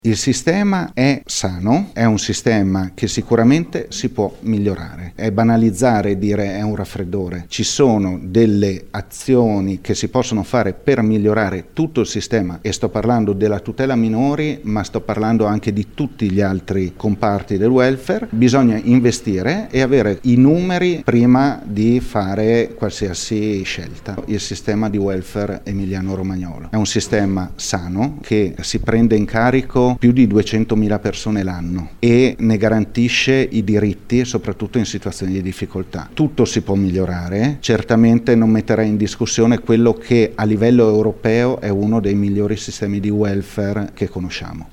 Il sistema è sano, è un sistema che sicuramente si può migliorare. È banalizzare dire è un raffreddore. Ci sono delle azioni che si possono fare per migliorare tutto il sistema e sto parlando della tutela minori, ma sto parlando anche di tutti gli altri comparti del welfare. Bisogna investire e avere i numeri prima di fare qualsiasi scelta. Il sistema di welfare emiliano-romagnolo è un sistema sano che si prende in carico più di 200.000 persone l'anno e ne garantisce i diritti soprattutto in situazioni di difficoltà. Tutto si può migliorare, certamente non metterei in discussione quello che a livello europeo è uno dei migliori sistemi di welfare che conosciamo.